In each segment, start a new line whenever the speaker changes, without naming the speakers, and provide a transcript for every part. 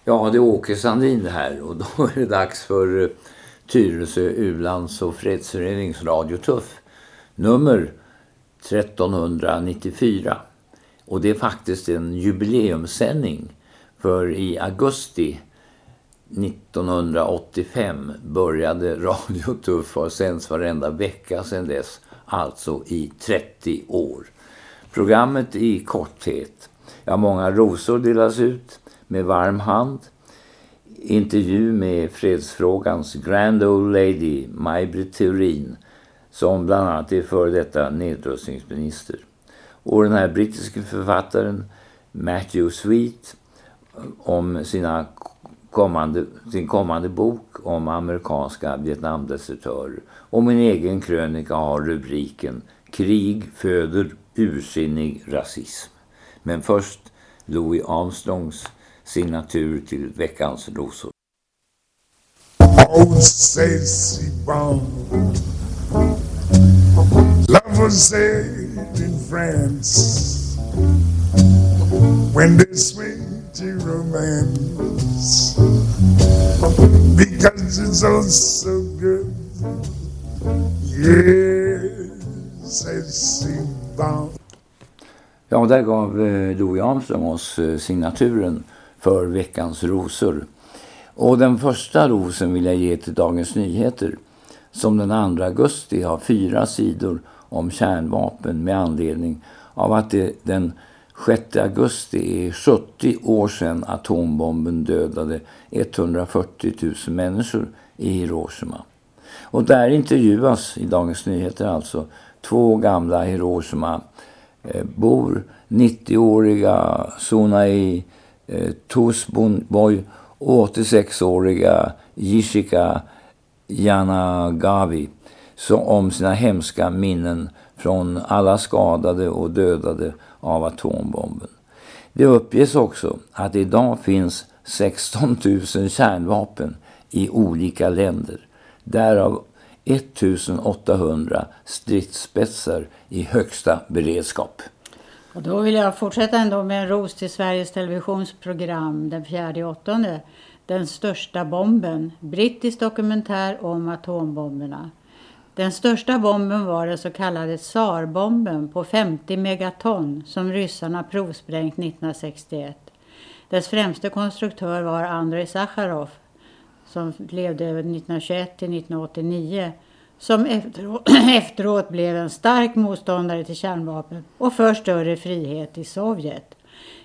Ja, det är Åke Sandin det här och då är det dags för Tyresö U-lands- och fredsförenings Radio Tuff nummer 1394. Och det är faktiskt en jubileumssändning, för i augusti 1985 började Radio Tuff och sänds varenda vecka sedan dess, alltså i 30 år. Programmet i korthet. Ja, många rosor delas ut med varm hand. Intervju med fredsfrågans Grand Old Lady Maj-Britt Theorin, som bland annat är före detta nedrustningsminister. Och den här brittiska författaren Matthew Sweet om sin kommande bok om amerikanska Vietnamdesertörer. Och min egen krönika har rubriken Krig föder ursinnig rasism. Men först Louis Armstrongs signatur till veckans rosor.
Old Stacy Bond, love was said in France, when they swing to romance, because it's all so good. Yes, Stacy Bond.
Ja, där gav Louis Armstrong oss signaturen för veckans rosor. Och den första rosen vill jag ge till Dagens Nyheter, som den 2 augusti har 4 sidor om kärnvapen med anledning av att det den 6 augusti är 70 år sedan atombomben dödade 140 000 människor i Hiroshima. Och där intervjuas i Dagens Nyheter alltså 2 gamla Hiroshima bor, 90-åriga Sunai Tosbonboy och 86-åriga Jishika Yanagawi, om sina hemska minnen från alla skadade och dödade av atombomben. Det uppges också att idag finns 16 000 kärnvapen i olika länder, därav 1800 stridsspetsar i högsta beredskap.
Och då vill jag fortsätta ändå med en ros till Sveriges Televisionsprogram den 4/8. Den största bomben, brittisk dokumentär om atombomberna. Den största bomben var den så kallade Tsarbomben på 50 megaton som ryssarna provsprängt 1961. Dess främste konstruktör var Andrei Sacharov, som levde 1921 till 1989, som efteråt blev en stark motståndare till kärnvapen och för större frihet i Sovjet.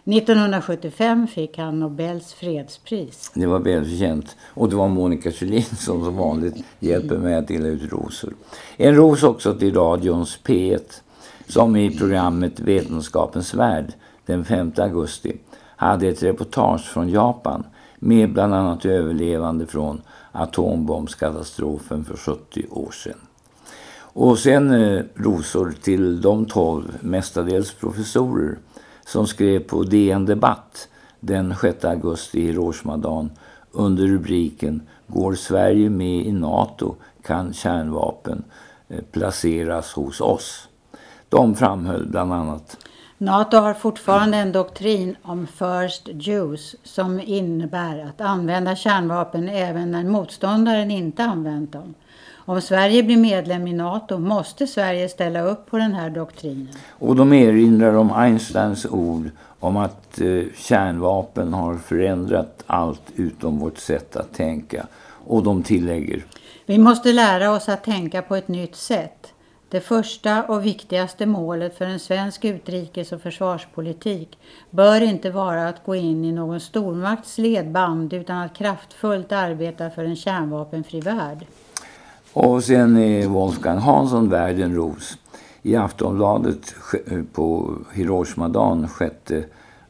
1975 fick han Nobels fredspris.
Det var välkänt. Och det var Monica Kjellin som vanligt hjälper mig att dela ut rosor. En ros också till radions P1, som i programmet Vetenskapens värld den 5 augusti hade ett reportage från Japan med bland annat överlevande från atombombskatastrofen för 70 år sedan. Och sen rosor till de 12 mestadels professorer som skrev på DN Debatt den 6 augusti i Hiroshima-dagen under rubriken Går Sverige med i NATO kan kärnvapen placeras hos oss. De framhöll bland annat:
NATO har fortfarande en doktrin om first use som innebär att använda kärnvapen även när motståndaren inte använt dem. Om Sverige blir medlem i NATO måste Sverige ställa upp på den här doktrinen.
Och de erinrar om Einsteins ord om att kärnvapen har förändrat allt utom vårt sätt att tänka. Och de tillägger:
Vi måste lära oss att tänka på ett nytt sätt. Det första och viktigaste målet för en svensk utrikes- och försvarspolitik bör inte vara att gå in i någon stormakts ledband utan att kraftfullt arbeta för en kärnvapenfri värld.
Och sen är Wolfgang Hansson värd en ros. I Aftonbladet på Hiroshima-dagen 6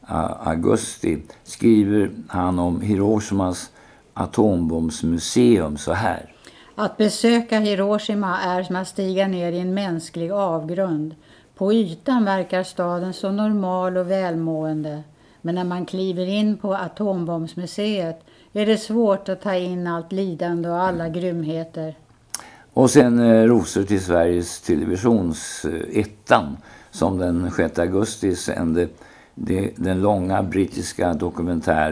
augusti skriver han om Hiroshimas atombombsmuseum så här:
Att besöka Hiroshima är som att stiga ner i en mänsklig avgrund. På ytan verkar staden så normal och välmående. Men när man kliver in på atombombsmuseet är det svårt att ta in allt lidande och alla grymheter.
Och sen rosor till Sveriges Televisions ettan, som den 6 augusti sände den långa brittiska dokumentären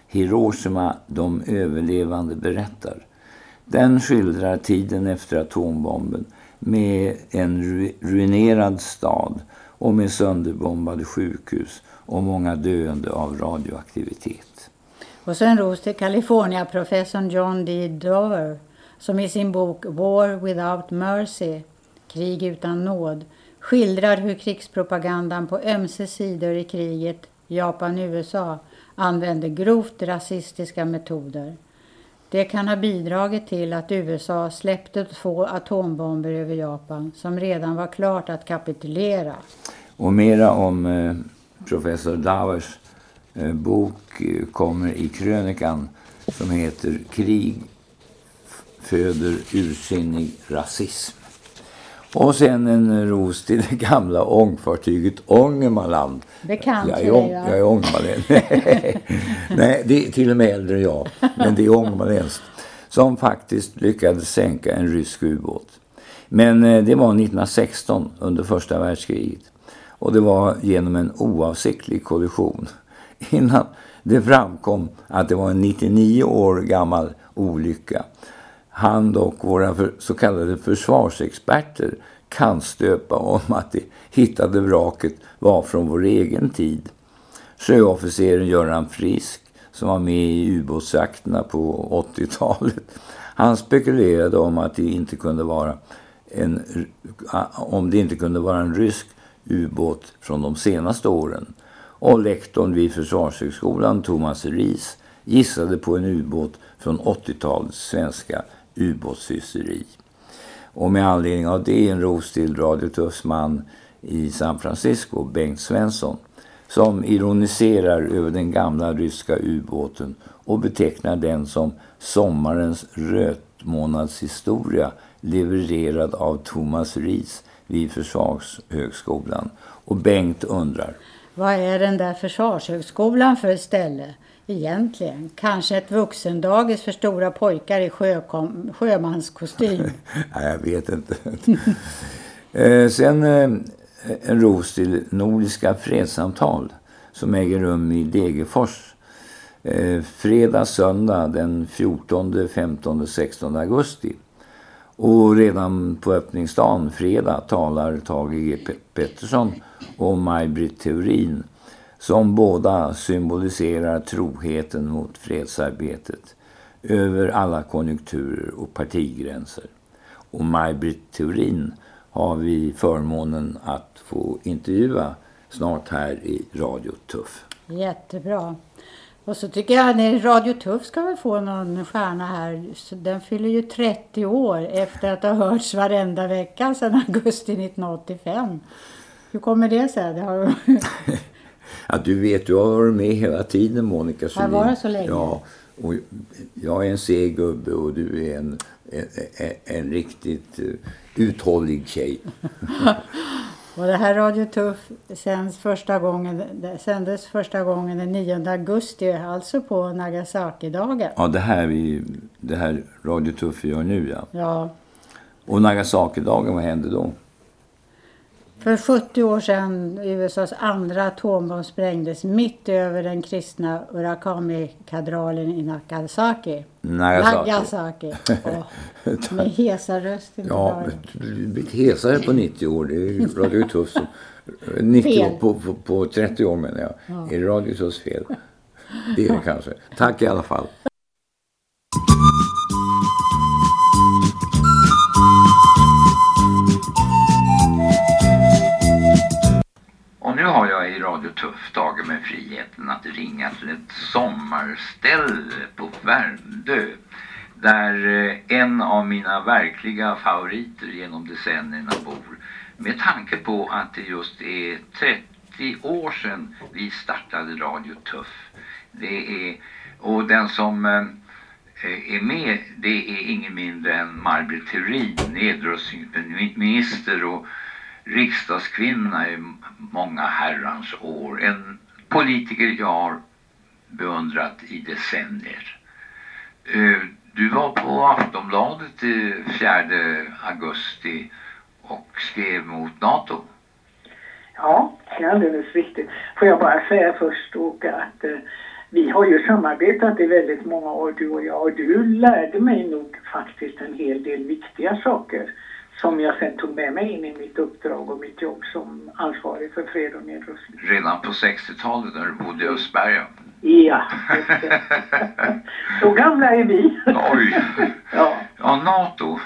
Hiroshima, de överlevande berättar. Den skildrar tiden efter atombomben med en ruinerad stad och med sönderbombade sjukhus och många döende av radioaktivitet.
Och sen ros till California-professorn John D. Dover som i sin bok War Without Mercy, krig utan nåd, skildrar hur krigspropagandan på ömse sidor i kriget Japan-USA använde grovt rasistiska metoder. Det kan ha bidragit till att USA släppte 2 atombomber över Japan som redan var klart att kapitulera.
Och mera om professor Dovers bok kommer i krönikan som heter Krig föder ursinnig rasism. Och sen en ros till det gamla ångfartyget Ångermanland.
Bekant
jag är ångermanländsk. Nej, det är till och med äldre jag. Men det är ångermanländskt. Som faktiskt lyckades sänka en rysk ubåt. Men det var 1916 under första världskriget. Och det var genom en oavsiktlig kollision. Innan det framkom att det var en 99 år gammal olycka. Han och våra så kallade försvarsexperter kan stöpa om att det hittade vraket var från vår egen tid. Sjöofficeren Göran Frisk, som var med i ubåtsjakterna på 80-talet, han spekulerade om att det inte kunde vara en rysk ubåt från de senaste åren. Och lektorn vid Försvarshögskolan, Thomas Ries, gissade på en ubåt från 80-talets svenska ubåtshysteri. Och med anledning av det en ros till Radio Tuffs man i San Francisco, Bengt Svensson, som ironiserar över den gamla ryska ubåten och betecknar den som sommarens rötmånadshistoria levererad av Thomas Ries vid Försvarshögskolan. Och Bengt undrar:
vad är den där Försvarshögskolan för ställe egentligen? Kanske ett vuxendagis för stora pojkar i sjömanskostym?
Nej, jag vet inte. Sen en ros till Nordiska fredssamtal som äger rum i Degerfors. Fredag, söndag den 14, 15, 16 augusti. Och redan på öppningsdagen fredag talar Tage G. Pettersson och Maj-Britt Theorin, som båda symboliserar troheten mot fredsarbetet över alla konjunkturer och partigränser. Och Maj-Britt Theorin har vi förmånen att få intervjua snart här i Radio Tuff.
Jättebra. Och så tycker jag att Radio Tuff ska väl få någon stjärna här. Så den fyller ju 30 år efter att ha hörts varenda vecka sedan augusti 1985. Hur kommer det sig?
Ja, du vet, du har varit med hela tiden, Monica Solin.
Har varit så länge?
Ja, och jag är en seg gubbe och du är en riktigt uthållig tjej.
Och det här Radio Tuff sändes första gången den 9 augusti, alltså på Nagasaki-dagen.
Ja, det här Radio Tuff gör nu, ja.
Ja.
Och Nagasaki-dagen, vad hände då?
För 70 år sedan USAs andra atombomb sprängdes mitt över den kristna Urakami-katedralen i Nagasaki. Nagasaki. Med hesa rösten.
Ja, du blir hesare på 90 år. Det är ju Radio Tuff som 90 år på 30 år, menar jag. Ja. Är det Radio Tuffs fel? Det är det kanske. Tack i alla fall. Och nu har jag i Radio Tuff tagit med friheten att ringa till ett sommarställe på Värmdö. Där en av mina verkliga favoriter genom decennierna bor. Med tanke på att det just är 30 år sedan vi startade Radio Tuff. Och den som är med, det är ingen mindre än Maj-Britt Theorin, nedrustningsminister och riksdagskvinna i många herrans år. En politiker jag har beundrat i decennier. Du var på Aftonbladet 4 augusti och skrev mot NATO.
Ja, det är alldeles riktigt. Får jag bara säga först, Åke, att vi har ju samarbetat i väldigt många år, du och jag. Och du lärde mig nog faktiskt en hel del viktiga saker som jag sen tog med mig in i mitt uppdrag och mitt jobb som ansvarig för fred och nedrustning.
Redan på 60-talet när du bodde i Östberga.
Ja, just det. Så gamla är vi.
Oj.
Ja.
Ja, NATO.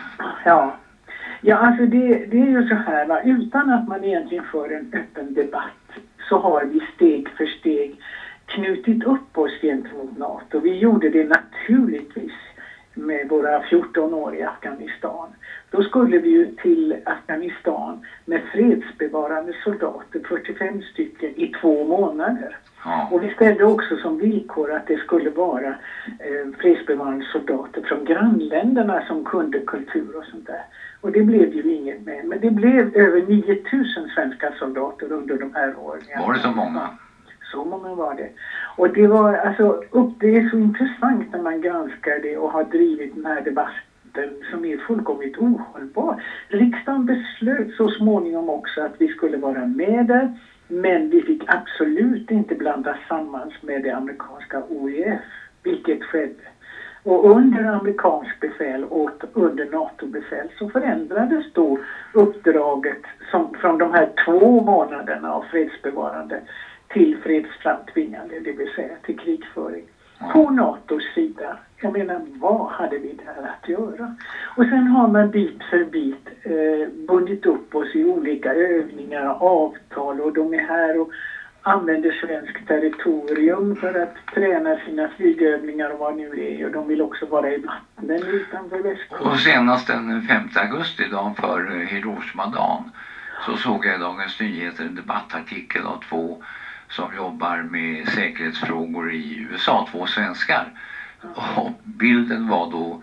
Ja, alltså det är ju så här, va? Utan att man egentligen för en öppen debatt så har vi steg för steg knutit upp oss gentemot NATO. Vi gjorde det naturligtvis med våra 14 år i Afghanistan. Då skulle vi ju till Afghanistan med fredsbevarande soldater, 45 stycken i 2 månader.
Ja.
Och vi ställde också som villkor att det skulle vara fredsbevarande soldater från grannländerna som kunde kultur och sånt där. Och det blev ju inget med. Men det blev över 9000 svenska soldater under de här åren.
Var det så många?
Så många var det. Och det var alltså, det är så intressant när man granskar det och har drivit den här debatten som är fullkomligt ohållbar. Riksdagen beslöt så småningom också att vi skulle vara med där, men vi fick absolut inte blandas samman med det amerikanska OEF, vilket skedde. Och under amerikansk befäl och under NATO-befäl så förändrades då uppdraget som från de här 2 månaderna av fredsbevarande till fredsframtvingande, det vill säga till krigföring. På NATOs sida. Jag menar, vad hade vi där att göra? Och sen har man bit för bit bundit upp oss i olika övningar och avtal, och de är här och använder svensk territorium för att träna sina flygövningar och vad nu är, och de vill också vara i vattnen utanför västkusten.
Och senast den 5 augusti, dagen för Hiroshima-dagen, så såg jag i Dagens Nyheter en debattartikel av 2 som jobbar med säkerhetsfrågor i USA, 2 svenskar. Och bilden var då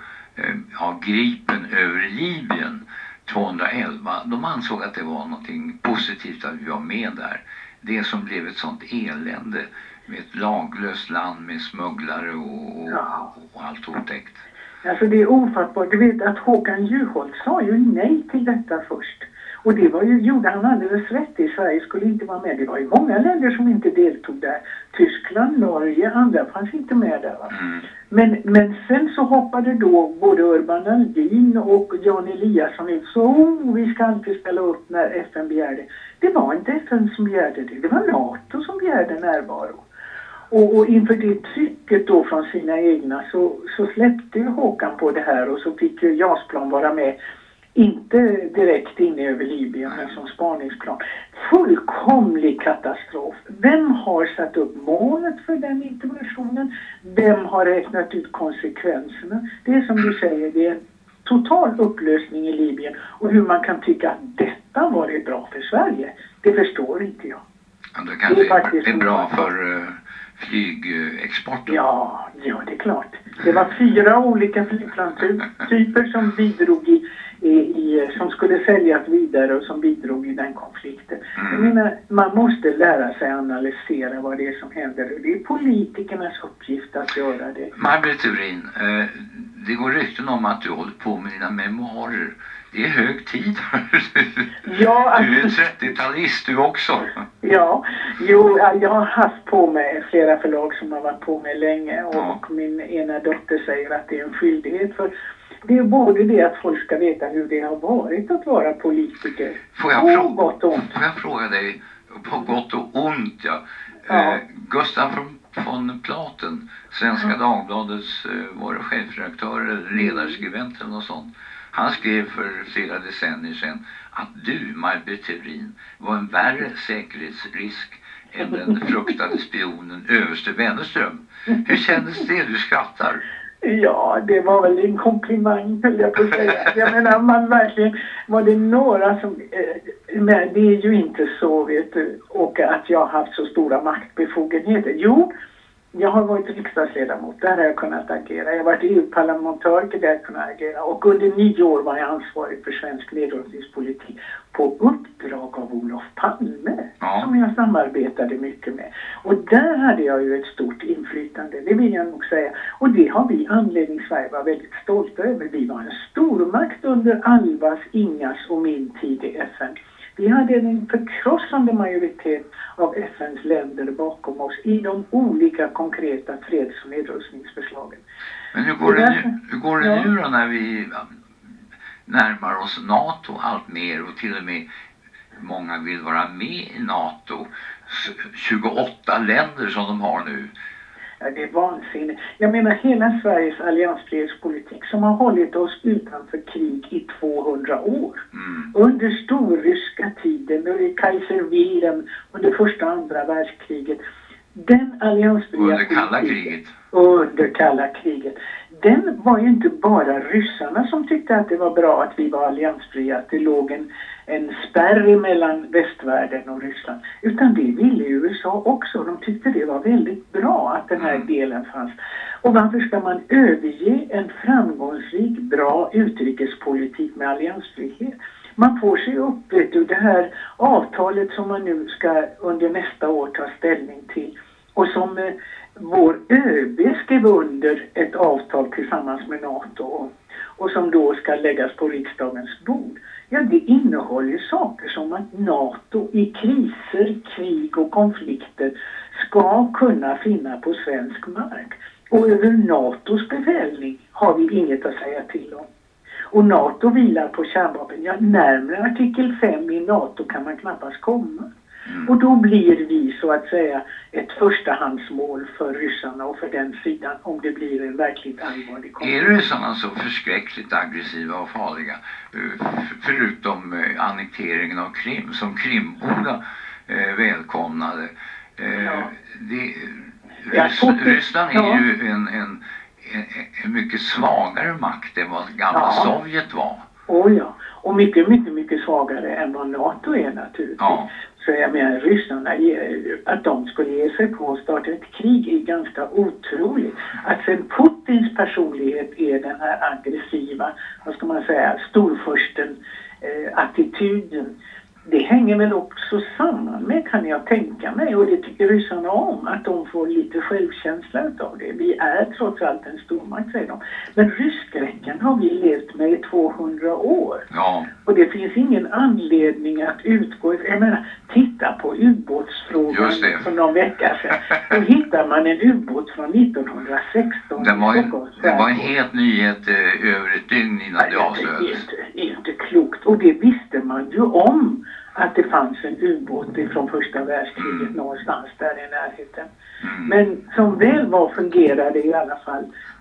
Gripen över Libyen 211. De ansåg att det var någonting positivt att vi var med där. Det som blev ett sånt elände med ett laglöst land med smugglare och allt otäckt.
Alltså det är ofattbart. Du vet att Håkan Juholt sa ju nej till detta först. Och det var ju, gjorde han alldeles rätt i. Sverige skulle inte vara med. Det var ju många länder som inte deltog där. Tyskland, Norge, andra fanns inte med där. Va? Men sen så hoppade då både Urban Aldin och Jan Eliasson ut. Så vi ska alltid ställa upp när FN begärde. Det var inte FN som begärde det. Det var NATO som begärde närvaro. Och inför det trycket då från sina egna så släppte ju Håkan på det här, och så fick ju JAS-plan vara med. Inte direkt inne över Libyen, men som spaningsplan. Fullkomlig katastrof. Vem har satt upp målet för den interventionen? Vem har räknat ut konsekvenserna? Det är som du säger, det är en total upplösning i Libyen. Och hur man kan tycka att detta var det bra för Sverige, det förstår inte jag.
Ja, det kanske är bra för flygexporten. Ja,
det är klart. Det var 4 olika flygplanstyper som bidrog som skulle säljas vidare och som bidrog i den konflikten. Jag menar, man måste lära sig analysera vad det är som händer. Det är politikernas uppgift att göra det.
Maj-Britt Theorin, det går rykten om att du håller på med dina memoarer. Det är hög tid.
Ja,
du är 30-talist du också.
Ja, jag har haft på mig flera förlag som har varit på mig länge, och min ena dotter säger att det är en skyldighet, för det är både det att folk ska veta hur det har varit att vara politiker.
Får jag fråga dig, på gott och ont, Gustav von Platen, Svenska Dagbladets var det chefredaktör eller ledarskribent eller något sånt. Han skrev för flera decennier sedan att du, Maj-Britt Theorin, var en värre säkerhetsrisk än den fruktade spionen överste Wennerström. Hur kändes det? Du skrattar.
Ja, det var väl en komplimang, höll jag på att säga. Jag menar, man verkligen, var det några som, men det är ju inte så, vet du, och att jag har haft så stora maktbefogenheter. Jo, jag har varit riksdagsledamot, där har jag kunnat agera. Jag har varit EU-parlamentariker, där jag kunnat agera. Och under 9 år var jag ansvarig för svensk nedrustningspolitik på uppdrag av Olof Palme, som jag samarbetade mycket med. Och där hade jag ju ett stort inflytande, det vill jag nog säga. Och det har vi anledning Sverige var väldigt stolta över. Vi var en stormakt under Alvas, Ingas och min tid i FN. Vi hade en förkrossande majoritet av FNs länder bakom oss i de olika konkreta freds- och nedrustningsförslagen.
Men hur går det nu då när vi närmar oss NATO allt mer och till och med många vill vara med i NATO? 28 länder som de har nu.
Ja, det är vansinnigt. Jag menar hela Sveriges alliansfrihetspolitik som har hållit oss utanför krig i 200 år. Under storryska tiden, under Kaiser Wilhelm, under första och andra världskriget. Den alliansfria
under kalla kriget.
Under kalla kriget. Den var ju inte bara ryssarna som tyckte att det var bra att vi var alliansfria, att det låg en spärr mellan västvärlden och Ryssland. Utan det ville USA också. De tyckte det var väldigt bra att den här delen fanns. Och varför ska man överge en framgångsrik, bra utrikespolitik med alliansfrihet? Man får sig upp, vet du, det här avtalet som man nu ska under nästa år ta ställning till. Och som vår ÖB skrev under ett avtal tillsammans med NATO och som då ska läggas på riksdagens bord. Ja, det innehåller saker som att NATO i kriser, krig och konflikter ska kunna finna på svensk mark. Och över NATOs befälning har vi inget att säga till om. Och NATO vilar på kärnvapen. Ja, närmare artikel 5 i NATO kan man knappast komma. Och då blir vi så att säga ett förstahandsmål för ryssarna och för den sidan om det blir en verkligt allvarlig konflikt.
Är ryssarna så förskräckligt aggressiva och farliga förutom annekteringen av Krim som Krimborna välkomnade? Ryssland är ju en mycket svagare makt än vad gamla Sovjet var.
Ja, och mycket svagare än vad NATO är naturligtvis. Ja. Så jag menar, ryssarna, att de skulle ge sig på att starta ett krig är ganska otroligt. Att sen Putins personlighet är den här aggressiva, vad ska man säga, storfursten attityden. Det hänger väl också samman med, kan jag tänka mig, och det tycker ryssarna om, att de får lite självkänsla av det. Vi är trots allt en stormakt, säger de. Men rysskräcken har vi levt med i 200 år. Ja. Och det finns ingen anledning att utgå. Jag menar, titta på ubåtsfrågan för någon vecka sedan. Då hittar man en ubåt från 1916.
Det var en helt nyhet över ett dygn innan det avslöjades.
Det är inte klokt. Och det visste man ju om. Att det fanns en ubåt från första världskriget någonstans där i närheten. Men som väl var fungerade i alla fall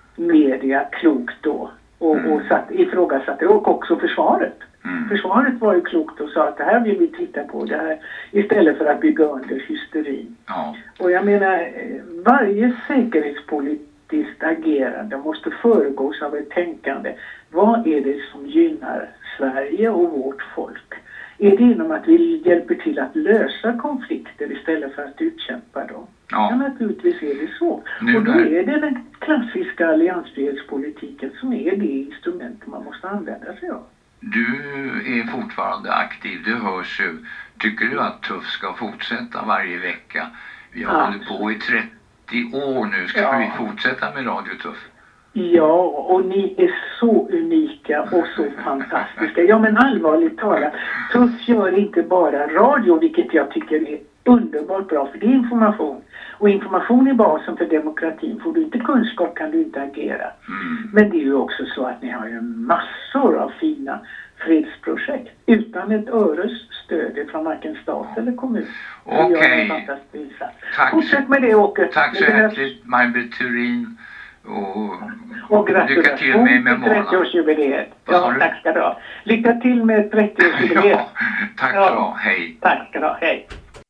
media klokt då. Och ifrågasatte, och också försvaret. Försvaret var ju klokt och sa att det här vill vi titta på, det här, istället för att bygga under hysterin. Ja. Och jag menar, varje säkerhetspolitiskt agerande måste föregås av ett tänkande. Vad är det som gynnar Sverige och vårt folk? Är det genom att vi hjälper till att lösa konflikter istället för att utkämpa dem? Ja, naturligtvis är det så. Och då är det den klassiska alliansfrihetspolitiken som är det instrument man måste använda sig av.
Du är fortfarande aktiv, det hörs ju. Tycker du att Tuff ska fortsätta varje vecka? Vi har hållit på i 30 år nu. Ska vi fortsätta med Radio Tuff?
Ja, och ni är så unika och så fantastiska. Ja, men allvarligt talat, Tuff gör inte bara radio, vilket jag tycker är underbart bra, för det är information. Och information är basen för demokratin. Får du inte kunskap kan du inte agera. Men det är ju också så att ni har ju massor av fina fredsprojekt utan ett öres stöd från varken stat eller kommun.
Okej.
Fortsätt med det, Åke.
Tack så hjärtligt, Maj-Britt Thurin.
Och lycka till med 30-årsjubileet. Ja, tack ska du ha. Lycka till med 30-årsjubileet.
Ja, tack ska du ha. Hej.
Tack ska du ha. Hej.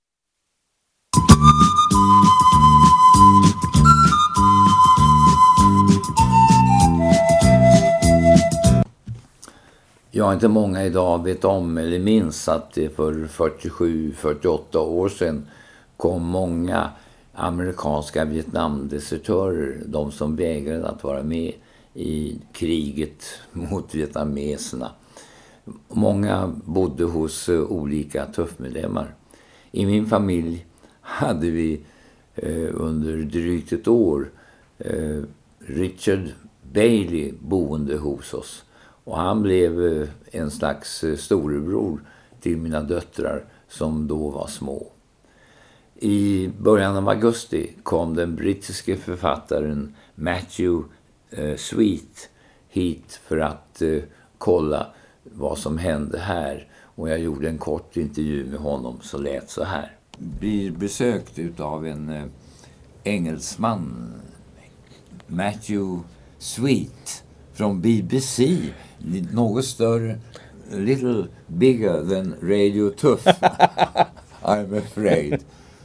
Ja, inte många idag vet om eller minns att det för 47-48 år sedan kom många amerikanska Vietnamdesertörer, de som vägrade att vara med i kriget mot vietnameserna. Många bodde hos olika tuffmedlemmar. I min familj hade vi under drygt ett år Richard Bailey boende hos oss. Och han blev en slags storebror till mina döttrar som då var små. I början av augusti kom den brittiske författaren Matthew Sweet hit för att kolla vad som hände här. Och jag gjorde en kort intervju med honom så lät så här. Blir besökt utav en engelsman, Matthew Sweet från BBC. Något större, little bigger than Radio Tuff. I'm afraid.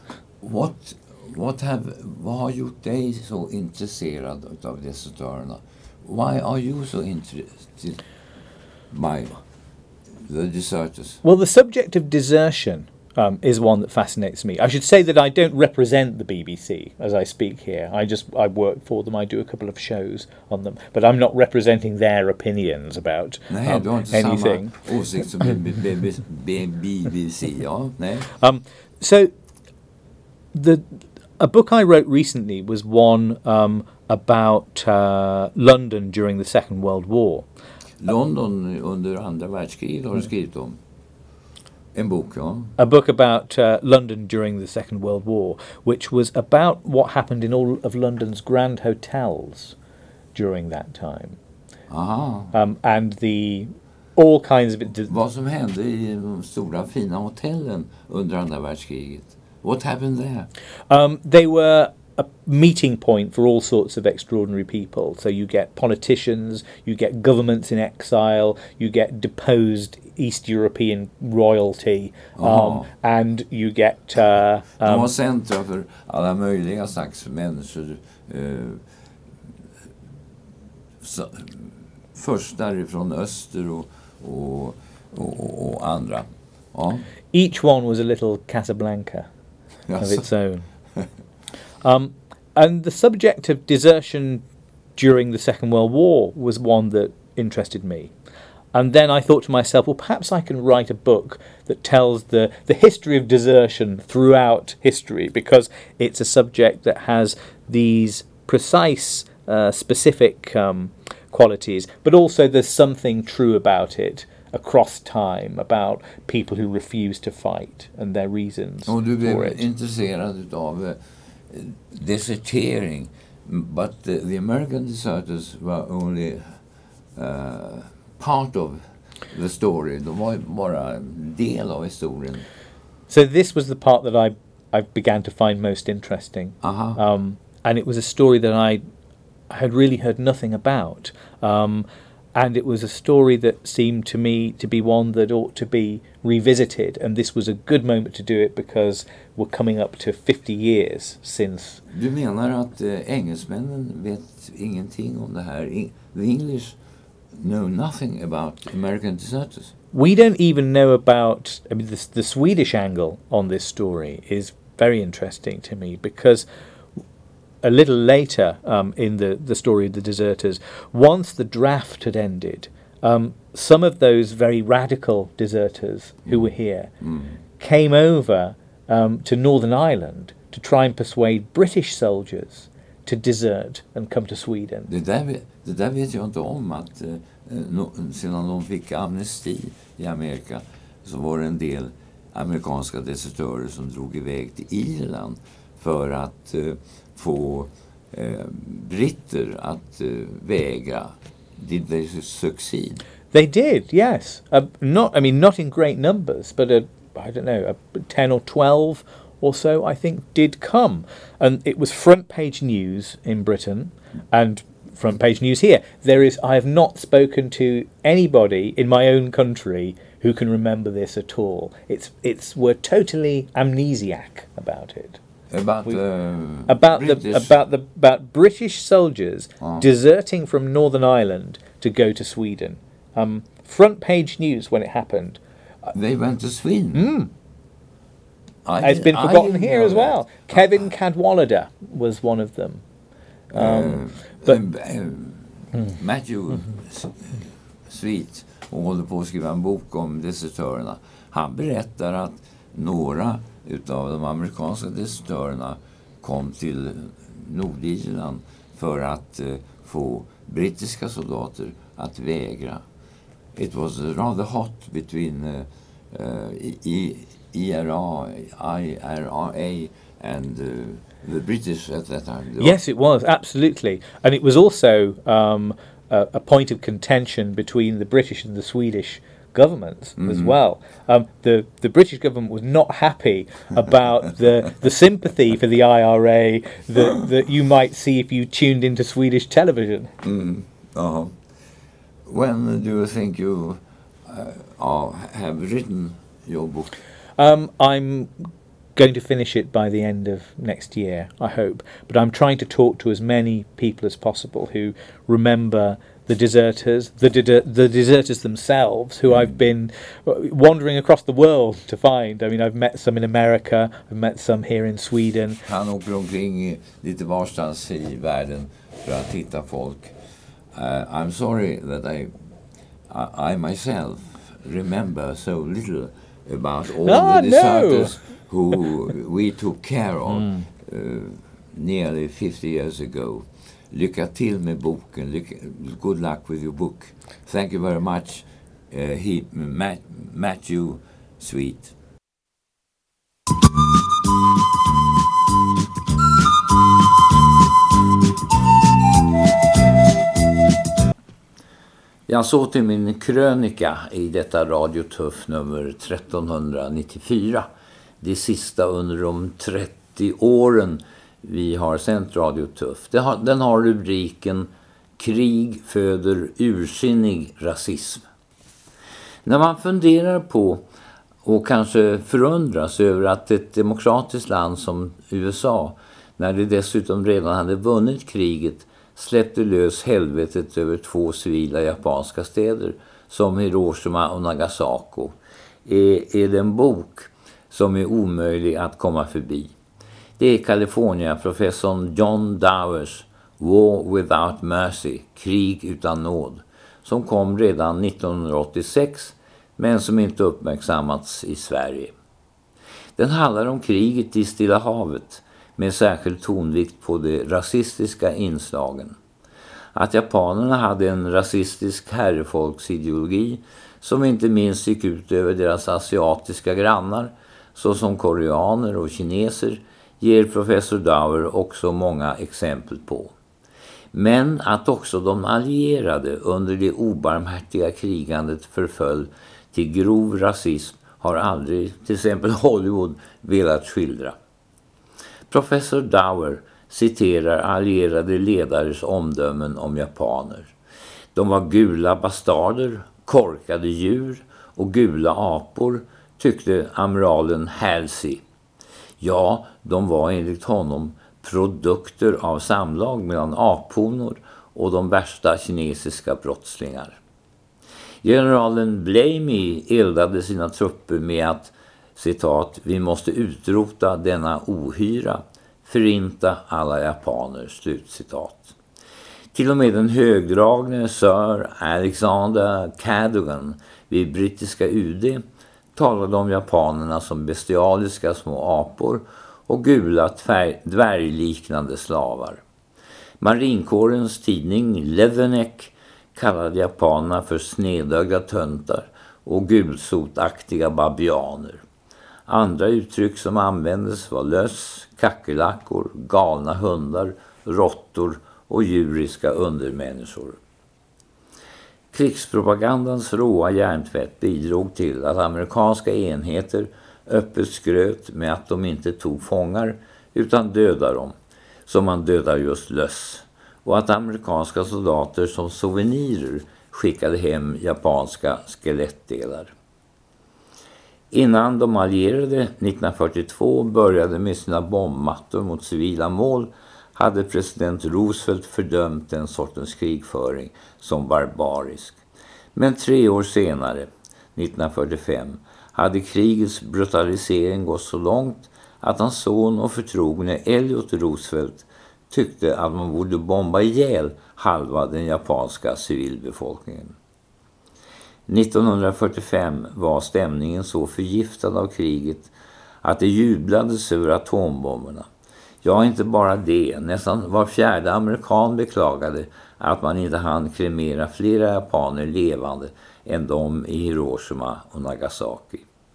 Vad har gjort dig så intresserad av desertörerna? Why are you so interested by the deserters?
Well, the subject of desertion is one that fascinates me. I should say that I don't represent the BBC as I speak here. I work for them. I do a couple of shows on them, but I'm not representing their opinions about
nej, du har inte
anything.
Samma åsikt som BBC, ja, nej.
So a book I wrote recently was one about London during the Second World War.
London under andra världskriget har du skrivit om. En bok, ja.
A book about London during the Second World War, which was about what happened in all of London's grand hotels during that time.
Aha.
And all kinds of
vad som hände i de stora fina hotellen under andra världskriget. What happened there?
They were a meeting point for all sorts of extraordinary people. So you get politicians, you get governments in exile, you get deposed East European royalty, and you get...
de var centra för alla möjliga slags människor. Först därifrån öster och andra. Ja.
Each one was a little Casablanca of its own. And the subject of desertion during the Second World War was one that interested me. And then I thought to myself, well, perhaps I can write a book that tells the history of desertion throughout history, because it's a subject that has these precise, specific qualities, but also there's something true about it across time, about people who refuse to fight and their reasons for it.
Och du blev intresserad av desertering, but the American deserters were only part of the story. De var bara en del av historien.
So this was the part that I began to find most interesting. And it was a story that I had really heard nothing about. And it was a story that seemed to me to be one that ought to be revisited. And this was a good moment to do it because we're coming up to 50 years since.
Du menar att engelsmännen vet ingenting om det här? The English know nothing about American deserters.
We don't even know about... I mean, the Swedish angle on this story is very interesting to me, because a little later in the story of the deserters, once the draft had ended, some of those very radical deserters who were here came over to Northern Ireland to try and persuade British soldiers to desert and come to Sweden.
Det där vet jag inte om, att sedan de fick amnesti i Amerika så var det en del amerikanska desertörer som drog iväg till Irland för att få britter att vägra. Did they succeed?
They did, yes. Not in great numbers, but I don't know, 10 or 12 or so, I think, did come. And it was front page news in Britain and front page news here. I have not spoken to anybody in my own country who can remember this at all. We're totally amnesiac about it. About British soldiers deserting from Northern Ireland to go to Sweden. Front page news when it happened.
They went to Sweden.
It's been forgotten here as well. Kevin Cadwallader was one of them.
Matthew Sweet, och håller på att skriva en bok om desertörerna. Han berättar att några utav de amerikanska desertörerna kom till Nordirland för att få brittiska soldater att vägra. It was rather hot between IRA and the British at that time.
Yes, it was, absolutely. And it was also a point of contention between the British and the Swedish governments as well. The British government was not happy about the sympathy for the IRA that you might see if you tuned into Swedish television.
When do you think you have written your book?
I'm going to finish it by the end of next year, I hope. But I'm trying to talk to as many people as possible who remember the deserters, the deserters themselves, who I've been wandering across the world to find. I mean, I've met some in America, I've met some here in Sweden.
Han åker omkring lite varstans i världen för att hitta folk. I'm sorry that I myself remember so little about all the deserters who we took care of nearly 50 years ago. Lycka till med boken. Good luck with your book. Thank you very much, Matthew Sweet. Jag såg till min krönika i detta Radio Tuff nummer 1394. Det sista under de 30 åren vi har sänt Radio Tuff. Den har rubriken Krig föder ursinnig rasism. När man funderar på och kanske förundras över att ett demokratiskt land som USA, när det dessutom redan hade vunnit kriget, släppte lös helvetet över 2 civila japanska städer som Hiroshima och Nagasaki, är det en bok som är omöjlig att komma förbi. Det är California-professorn John Dowers War Without Mercy, krig utan nåd, som kom redan 1986 men som inte uppmärksammats i Sverige. Den handlar om kriget i Stilla havet med särskild tonvikt på de rasistiska inslagen. Att japanerna hade en rasistisk herrefolksideologi som inte minst gick ut över deras asiatiska grannar, såsom koreaner och kineser, ger professor Dower också många exempel på. Men att också de allierade under det obarmhärtiga krigandet förföll till grov rasism har aldrig till exempel Hollywood velat skildra. Professor Dower citerar allierade ledares omdömen om japaner. De var gula bastarder, korkade djur och gula apor, tyckte amiralen Halsey. Ja, de var enligt honom produkter av samlag mellan aphonor och de värsta kinesiska brottslingar. Generalen Blamey eldade sina trupper med att, citat, vi måste utrota denna ohyra, förinta alla japaner, slutcitat. Till och med den högdragne Sir Alexander Cadogan vid brittiska UD talade om japanerna som bestialiska små apor och gula dvärgliknande slavar. Marinkårens tidning Leveneck kallade japanerna för snedögda töntar och gulsotaktiga babianer. Andra uttryck som användes var löss, kackerlackor, galna hundar, råttor och djuriska undermänniskor. Krigspropagandans råa hjärntvätt bidrog till att amerikanska enheter öppet skröt med att de inte tog fångar utan dödade dem, som man dödar just löss, och att amerikanska soldater som souvenirer skickade hem japanska skelettdelar. Innan de allierade 1942 började med sina bombmattor mot civila mål hade president Roosevelt fördömt den sortens krigföring som barbarisk. Men 3 år senare, 1945, hade krigets brutalisering gått så långt att hans son och förtrogne Elliot Roosevelt tyckte att man borde bomba ihjäl halva den japanska civilbefolkningen. 1945 var stämningen så förgiftad av kriget att det jublades över atombomberna. Ja, inte bara det. Nästan var 4:e amerikan beklagade att man inte hann kremera flera japaner levande än de i Hiroshima och Nagasaki.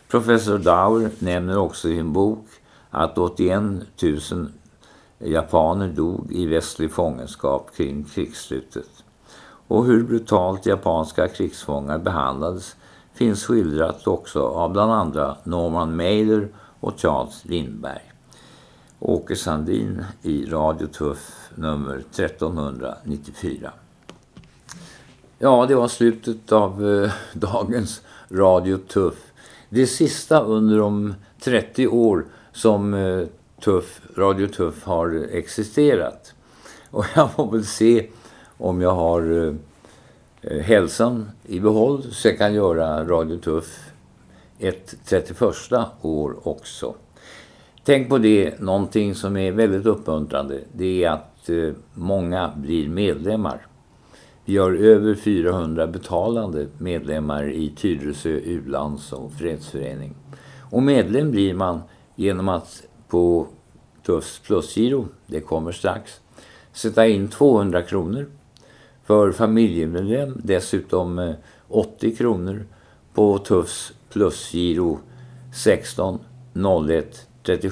Professor Dauer nämner också i en bok att 81 000 japaner dog i västlig fångenskap kring krigsslutet. Och hur brutalt japanska krigsfångar behandlades finns skildrat också av bland andra Norman Mailer och Charles Lindberg. Åke Sandin i Radio Tuff nummer 1394. Ja, det var slutet av dagens Radio Tuff. Det sista under de 30 år som Radio Tuff har existerat. Och jag får väl se om jag har hälsan i behåll så jag kan göra Radio Tuff ett 31 år också. Tänk på det, någonting som är väldigt uppmuntrande, det är att många blir medlemmar. Vi har över 400 betalande medlemmar i Tyresö U-lands- och fredsförening. Och medlem blir man genom att på Tuffs plusgiro, det kommer strax, sätta in 200 kronor. För familjemedlem dessutom 80 kronor på Tuffs plusgiro 16 01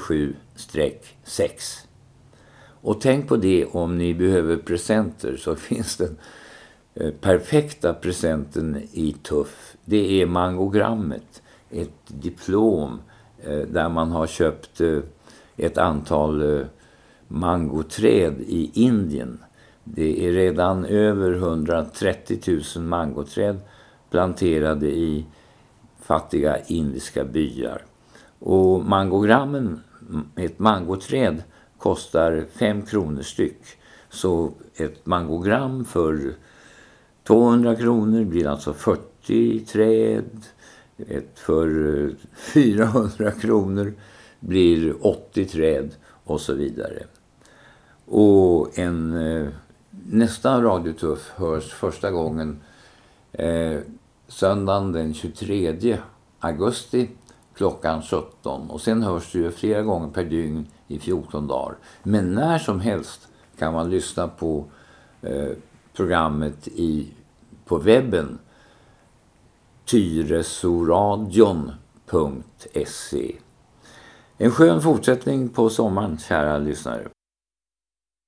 37-6. Och tänk på det, om ni behöver presenter så finns den perfekta presenten i Tuff. Det är mangogrammet, ett diplom där man har köpt ett antal mangoträd i Indien. Det är redan över 130 000 mangoträd planterade i fattiga indiska byar. Och mangogrammen, ett mangoträd kostar 5 kronor styck. Så ett mangogram för 200 kronor blir alltså 40 träd. Ett för 400 kronor blir 80 träd och så vidare. Och nästa Radio Tuff hörs första gången söndagen den 23 augusti klockan 17. Och sen hörs det ju flera gånger per dygn i 14 dagar. Men när som helst kan man lyssna på programmet på webben tyresoradion.se. En skön fortsättning på sommaren, kära lyssnare.